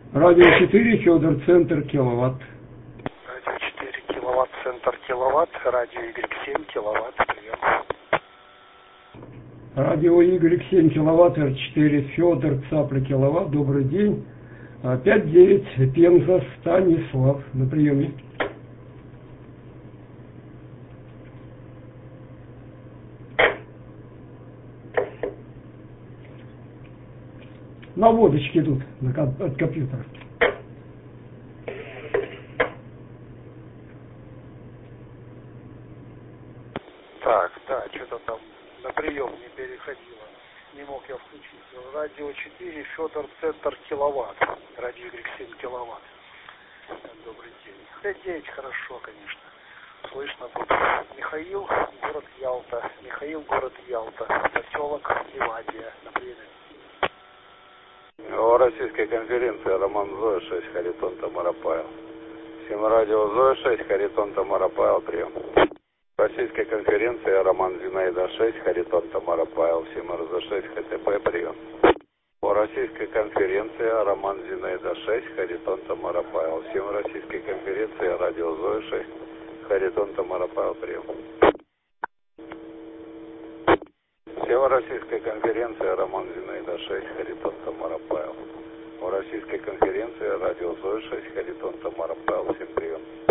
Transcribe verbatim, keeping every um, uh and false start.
Радио четыре, Федор, центр, киловатт. Радио четыре, киловатт, центр, киловатт. Радио игрек семь, киловатт, прием. Радио игрек семь, киловатт, эр четыре, Федор, цапля, киловатт. Добрый день. пять девять, Пенза, Станислав. На приеме. Наводочки идут от компьютера. Так, да, что-то там на прием не переходило. Не мог я включить. Радио четыре, Федор, центр, киловатт. Радио игрек семь, киловатт. Добрый день. пять девять, хорошо, конечно. Слышно тут. Михаил, город Ялта. Михаил, город Ялта. Поселок Ливадия. На приеме. О российской конференции Роман Зоя шесть, Харитон Тамара Павел. Всем радио Зоя шесть, Харитон Тамара Павел, прием. Российская конференция Роман Зинаида шесть, Харитон Тамара Павел. Всем РЗ шесть, ХТП, прием. О российской конференции Роман Зинаида шесть, Харитон Тамара Павел. Всем российской конференции радио Зоя шесть, Харитон Тамара Павел, прием. Всем российской конференции Роман Зинаида шесть, Харитон Тамара Павел. О российской конференции радио Зоя шесть, Харитон Тамара Павел. Всем прием.